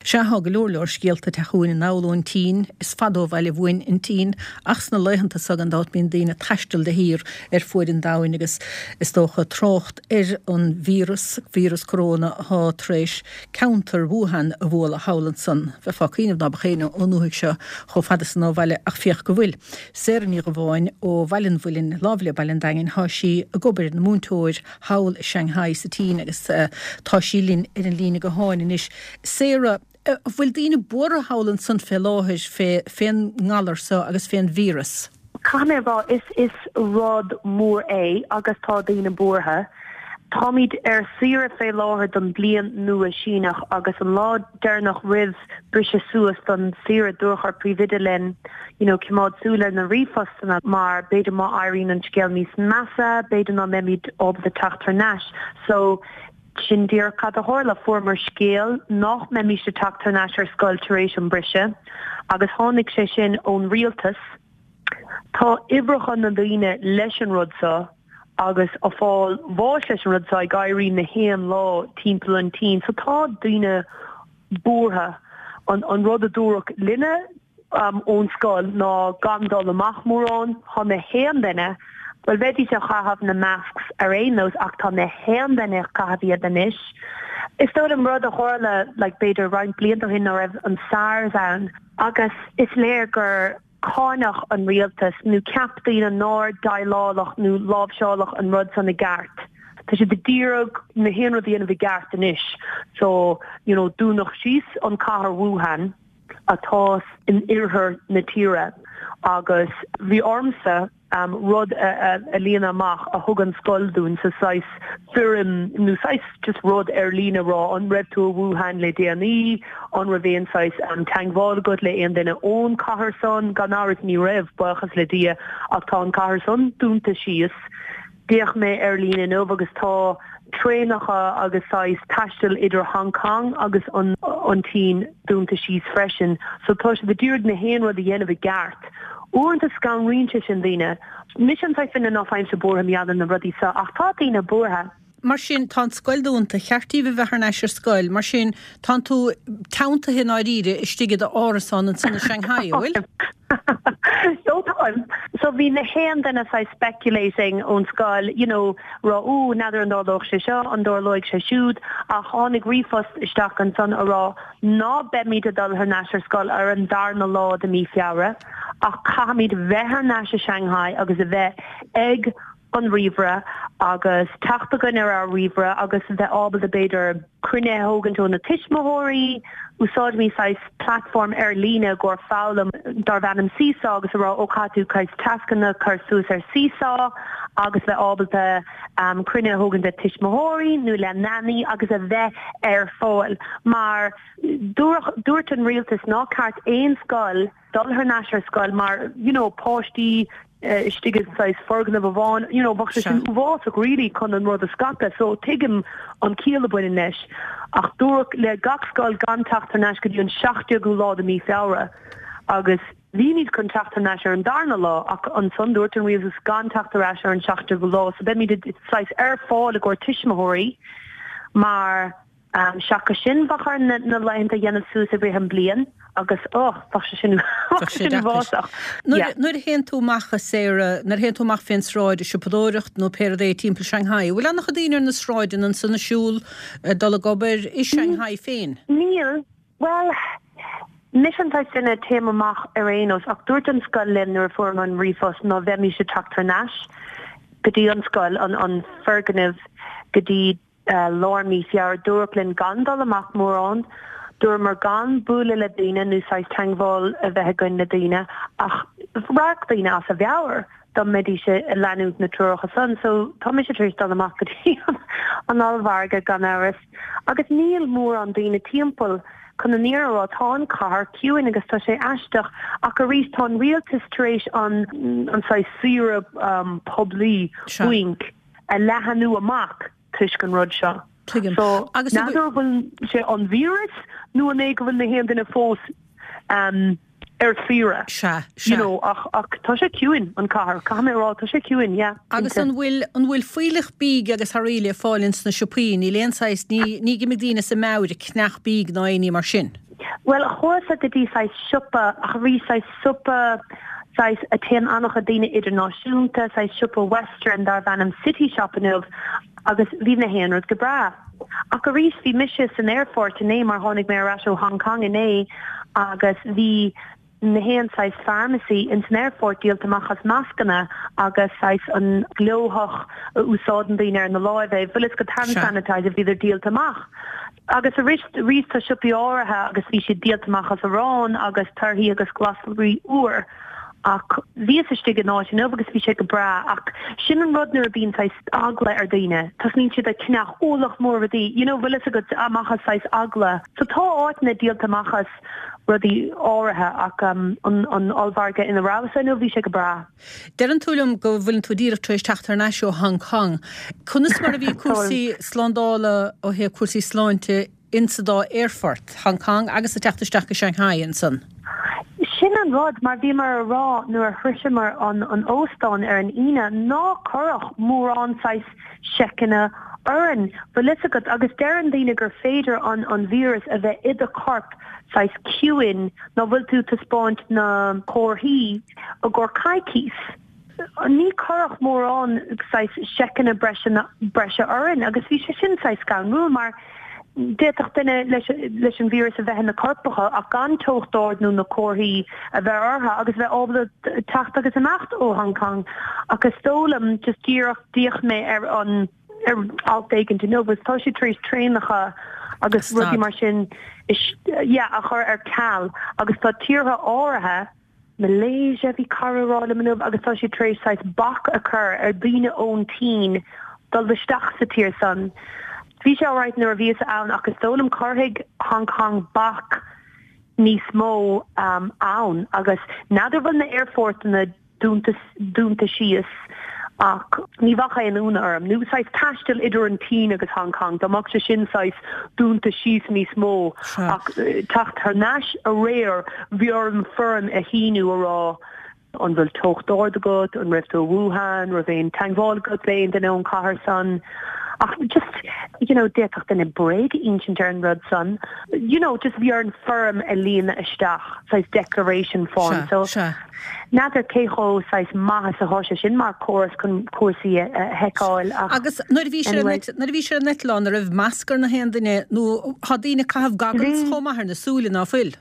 Se ha golóor scialta techuin in náún tín, is fadó bhile bhhain in tín, achs na leihananta sagan dát bíon daoine taistil de hír fuair in dáin agus is dócha trocht an vírus corona há tréis counter Wuhan a bhla Howland san, fe fácíineh na bachéine ónúigh se cho fadas ná bhile ach fioch go bhfuil. Séirní go bháin ó bhailen bhfuilin lábhla bailin dain há sí a gobar na múntóir hawl Shanghai sa tí agus tá sílín ar an lína go háin is séra bhfuil dína bóra Howland san fé láthir féin ngalar sa agus féin vírus. Camerá is rod mór agus tá dína bórtha. Táid sire fé láthir don blian nua sínach agus an lá dénach rih brise suas don sire dúchar prívidilin, cimád súla na rifostanna mar beidir má airín an scéal níos massa, beidir ná memid ob the tachtar nas. So sin dír cad a hála formar scéal nach memí se tachtar nas ar scoiltaréis an brise, agus tháinig sé sin ón rialtas. Tá ibrachan na daoine leis an rudsa agus a fáil bháis leis an rudsa gaiirí na héan lá timppla an tí. So tá daoine bórtha an rud a dúrach linne ón scoil ná gandal amach mórrán há na héan duine. Well bheití se chahab na masks ar éonnos ach tá na héan duine cahabíad anis. Is dóid an rud a hála beidir roiint blianta hin á raibh an SARS ann, agus is léir gur cánach an rialtas nó ceaptaín an náir dailálach nó lábseálach an rud san na gart. Tá sé de díreag na héanra dhéana bhí gart anis. So, dúnach síos an cahar Wuhan atá in irthir na tíre agus bhí ormsa rud a líana amach a thug an scoildún sa sais furim nó sais just rud ar lína rá an raibh tú Wuhan le déanaí an raibhéon sais teangháil go le aon duine ón cahar son gan áras ní raibh buchas le dia ach tá an cahar son dúnta síos díoch mé ar lína nómh agus tá trénacha agus sais taistil idir Hong Kong agus an tí dúnta síos freisin. So tá sé de dúrd na héan rud a dhéanamh gart. Uanta scan rínte sin díine, mission sa fin ná fáim se bórtha miadan na rudí sa ach tá dína bórtha. Mar sin tá scoilúnta cheartí bh bhechar neis ar scoil, mar sin tá tú tánta hin áíre istigad a árasán an sanna Shanghai, bhfuil? So bhí na héan denna sa speculating ón scoil, rá nadidir an dálóch sé seo, an dálóig sé siúd, a tháinig rifost isteach an son a rá ná bemíd a dul neis ar scoil ar an darna lá de mí fiara, ach cahamíd bhechar neis a Shanghai agus a bheith ag an rivra agus tachtpagan ar rivra agus bheith ábal a beidir crunne hógan tú na tiismóirí úsáid mí sais platform ar lína gur fálam dar bhanam sísá agus ará óchatú cais tascanna chursús ar sísá agus bheith ábal a crunne hógan de tiismóirí nó le nani agus a bheith ar fáil. Mar dúirt an rialtas ná cart éon scoil dul her nasir scoil mar, páistí stigus sais forgan a bháin, bach sin bhásach rilí chun an rud a scata, so tuigim an cíal a buine neis. Ach dúach le gach scoil gan tachtar neis go dtí an 60 go lá a mí feabhra, agus bhí níd chun tachtar neis ar an darna lá, ach an son dúirt an riamh gan tachtar neis ar an 60 go lá, so ben míad sais ar fáil a gur tiismóirí, mar seacha sin bachar na leinnta dhéanamh sús a bhí an blian, agus sin bhásach. Nuair héan tú macha séra, nar héan tú mach féin sráid se padóireacht nó péirdé timppla Shanghai. Bhfuil annach a dtíanaar na sráidin an sanna siúl dul a gobar is Shanghai féin? Níl, well, missiontáid sinna téamach ar éonos ach dúirt an scoil linn nuair fuair an rifos ná bheith se tachtar neis, go dtí an scoil an ferganibh go dtí lármí fiar dúirlinn gandal amach mórrán, dúir mar gan búla le daine nó sais teangháil a bheith gon na daine ach bhreaach daine as a bheabhar don méidí se leanút na túracha san, so tá mé sé tríéis dal amach go dtí an almharga gan áras. Agus níl mór an daine timppel chun an níorrá tá an car ciúin agus tá sé eisteach ach go rís tá rialtas taréis an sais sira poblí buink a lehanú amach tuiscin rud seo. So, nadidir bhfuil sé an vírus nó an éige bhfuil na héan duine fós ar fíra. Ach tá sé ciúin an cahar, camerará tá sé ciúin, yeah. Agus an bhfuil fuileach bíg agus tharíle fáilins na siopín, í léonáis ní gimig dína sa máire cneach bíg ná aoní mar sin. Well, a chósa go dtí sais siúpa a rí sais supa sais a ten annach a daine idirnáisiúnta sais siúpa Western dar bhanam City Shopping agus bhí na héanrad go bra. A go rís bhí misis an airport in é mar tháinig mé arás ó Hong Kong in é agus bhí na héan sais pharmacy in san airport díalta machchas mascana agus sais an glóthach úsáidan daoine ar na láimh bhuilis go hand sanitizer bhí idir díalta mach. Agus a rís tá siúpi áirithe agus bhí sé díalta machchas a rán agus tarthaí agus glasalrí uair. Ach bhí isiste go náid nó agus bhí sé go bra ach sin an rud nuair a bíonn sais agla ar daine. Tás níl siad a cinneach ólach mór bhí, bhuilis a go amachchas sais agla. So tá áit na díalta machchas rudí áirithe ach an olbharga ina rása nó bhí sé go bra. Deir an túlamm go bhfuiln tú díreach tuéis teachtar náisiú Hong Kong. Cunas mar a bhí cuasaí slandála ó hé cuasaí sláinte insadá Airfort, Hong Kong agus a teachtarsteach go Shanghai in san. Sin an rud mar bhí mar a rá nuair thuisimar an óstáin ar an ine ná corach mór anáis secinna oran bhuilis agad agus dearan daoine gur féidir an vírus a bheith iad a corp sais cuain nó bhfuil tú taspáint na cóirthaí a gur caiicís. Ní corach mór an sais secinna breise oran agus bhí sé sin sais gan rú mar déach duine leis an vírus a bheith na corpacha a gan tochtdáir nó na cóirthaí a bheith ortha agus bheith ábla techt agus amacht ó Hong Kong agus tólam just díoch mé ar altaigen to know was tá sé tríos trénacha agus rudí mar sin is a chur ar cal agus tá tíortha áirithe Malaysia bhí carrála manúh agus tá sé tréis sais bach a chur ar bíine ón tí dul beisteach sa tír san. Bhí sé áráit nuair bhí ann agus tólam carthaigh Hong Kong bach níos mó ann agus nadidir bhfuil na airport na dúnta síos ach ní bhacha an úna orm. Nú sais taistil idir an tí agus Hong Kong, dáach se sin sais dúnta síos níos mó ach tacht tar náis a réir bhí orm firm a híú ará an bhfuil tochtdáir a god an rifft ó Wuhan ra bhéon tangháil go léon den ón cahar san. Ach, just, déach in a break ancient and red sun, just we are in firm a lína isteach, size declaration form. So, nadir cécho size mahas a hoise sin mar chorus kun cuasaí heáil. Agus, nuair bhí sé an netlán a raibh mascar na hendaine, nó hadína cahabh goggles chomahar na súla ná fuil.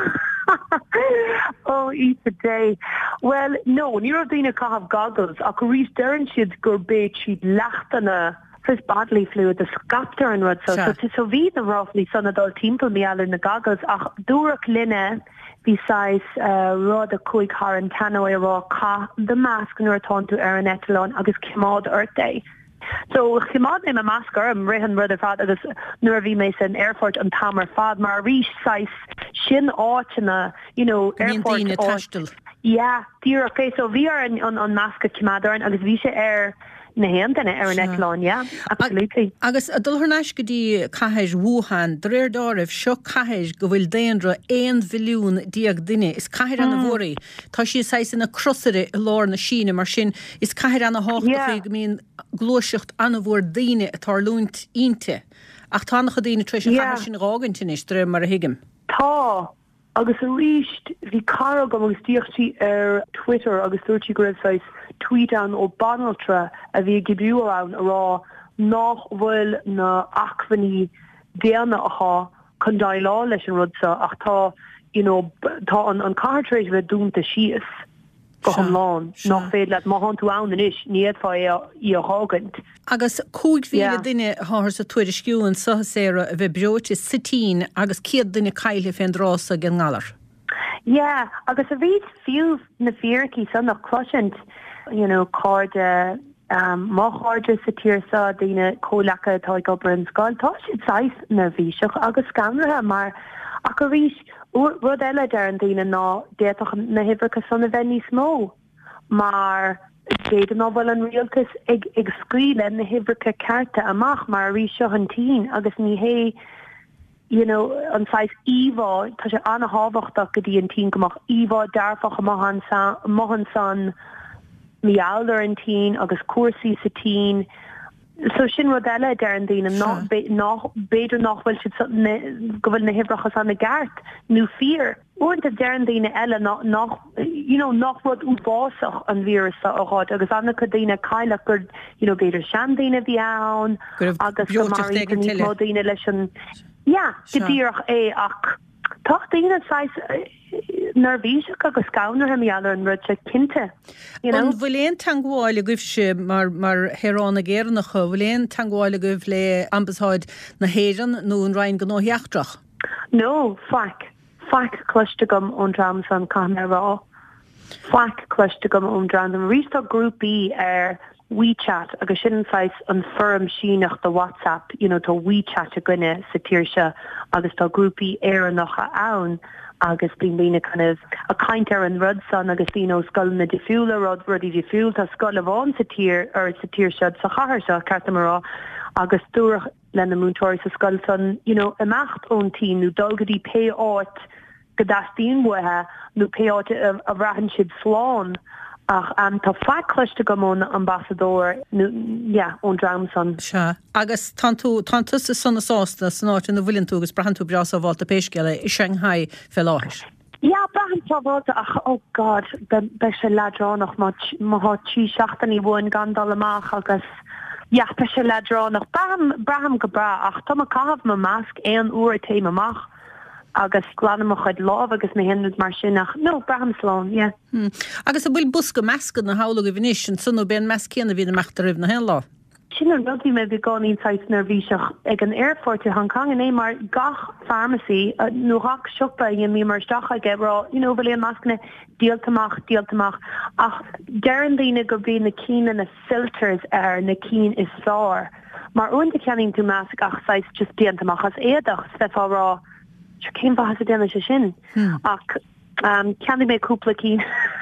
Oh, each a day. Well, no, ní radína cahabh goggles, ach rís deran siad gur beit siad lechtana first bodily fluid, the scapter and rud so ví the roughly son adult timple me all in the goggles ach dúrach linne besides rud a cuig har an tanno ra ka the mask nor atá to ar an etalon agus cimad earth day. So cimad im a maskar am rihan rud a fad agus nuair bhí mé an airport an tamar fad mar rís sais sin áitina airport yeah dúrach okay so bhí ar an maska cimad agus bhí sé ar na héantaine ar an eicleán, absolutely. Agus a dulthnáis go dtí caitheis Wuhan, dréir dáibh seo caitheis go bhfuil déanra 1 bhiliún díag duine, is caitheir an na bhóraí. Tá sí sais ina crosire i lár na Síne mar sin, is caitheir an na háchtaí go mín glóiseacht an bhór daine a tarlúint ínte. Ach tánacha daine treis a caitheir sin rágantin is dréir mar a hiigim. Tá. Agus a ríist hí cara go agus díochttí ar Twitter agus dúirtí go raibh tweet an ó banaltra a bhí gibú an ará nach bhfuil na achhaní déana aá chun dailá leis an rudsa ach tá tá an cartrééis bheith dúnta síos go lán nach féad le má tú an is níiad fá í a hágant. Agus 5,000 duine háthir sa tuaidir sciúin sohaséire a bheith breote satín agus 100 duine cailthe féin rása gan ngalar. Yeah, agus a bhí fiú na fíorchaí san nach cloisiint cóide má cháide sa tíorsa daoine cólacha atá gobar an sáil tá siad sais na bhíseach agus scanrathe mar ach go rís rud eile dear an daoine ná déach na hibrecha sanna bheith níos mó mar déad ná bhfuil an rialtas ag scríile na hibrecha cearta amach mar rís seo an tí agus ní hé an sais íbá tá sé anna hábhachtach go dtí an tí gomach íbá dearfach mohan san mialder an tí agus cuasaí sa tí So sin rodella dean dína nach beidir nachhfuil si gohfuil na hibrachas an na gart nó fear. Oint a dean dína eile nach rud úbásach an vírus aráid agus anna cadína caiile gur beidir seandína bhí ann agus go marína leis an godíirech é ach Tocht dína sais nervvíiseach agus scanar am meallar an rud se cinnte. An bhfuléon tangáil goibh se mar heránna géirnach bhfuléon tangáil goibh le ambasáid na héan nó an rain gnóíachtrach. No, fac cluiste gom ón drama san camera rá. Fac cluiste gom ón drama. Rítá grúpaí WeChat agus sin sais an firm sínach the WhatsApp, to WeChat a gunne sa tíirse agus tá grúpaí éannacha ann agus bína kind of a kaint an rud san agus scoil na difiúla rudí difiúil tá scoil bháin sa tír ar sa tíirse sa chahar se cartamarrá agus dúrach lena múntóir sa scoil san imacht ón tí nó dulgadí pe áit godastíon wathe nó pe áit a bhrahan siad sláán. Ach tá facliste go món ambassador ón Dramson. Se agus tantu sa sanna sásta san áit na bhfuilinn túgus brahanú bras a bháilta péisceile i Shanghai fel láthir. Ja, brahan tábháilta ach oh god be se ledránach má tí seachtaí bhin gandal amach agus be se ledránach braham go bra ach tá cahabh ma masc éon uair téim amach. Agus glanamach chuid láb agus na henúd mar sinach nó braham slán, Agus a bhfuil bus go meascad na hála go bhíis sin sunú ben meascéanna bhí na meachtar rih na hen lá. Sin an rudí me bhí gáín sais nervvíiseach ag an airport i Hong Kong é mar gach pharmacy nó hach siúpa i mí mar stacha gebrá, bhfuil éon meascna díaltamach ach dearan lína go bhí na cína na filters na cín is slár. Mar uanta ceaning tú measc ach sais just díaltamach as éadach stefárá. Céim bá has a déna se sin ach ceanna mé cúpla cín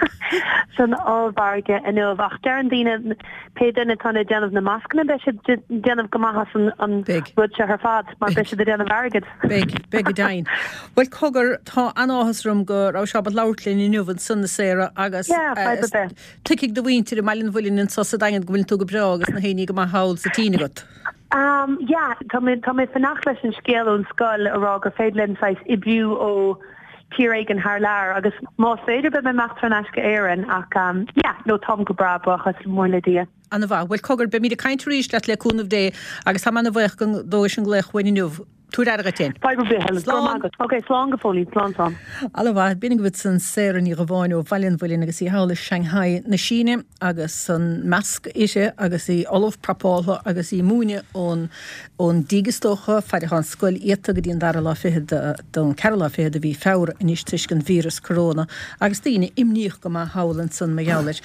san ábharge a nuamh ach dearan dína pe duna tána déanamh na mascna be se déanamh go maithas an rud se ar fad mar be se déanamh agad. Big dain. Well cogur tá anáhasrum go rá se láirlinn í nuhann sunna séra agus tuigh do bhaintir i mailinn bhfuilinn in sosa dagan go bhfuil tú go bre agus na héanaí go má hail sa tíine got. Tá mé fannach leis an scéal ón scoil ará gur féidlinn sais ibiú ó tíréig an haar leir agus má féidir be me meachtarnáisce éan ach nó tom go brabach as mór le dia. Anna bhá, bhfuil cogur be mí a caiintúríéis le leúnmh dé agus tá manna bhah go dóis an gléchhainniuh. Túr airgatin. Slán go fólí slán. Alhá binnig bit san séran í go bháin ó bhailinn bhfuilinn agus í hála Shanghai na Síne agus san measc ise agus í olah prapála agus í múine ón dígastócha feidirán scoil éta go dtíon dar lá fihead don Carolá fihead a bhí fáir in is tuiscin vírus corona agus tíine imníoch go má hálann san meális.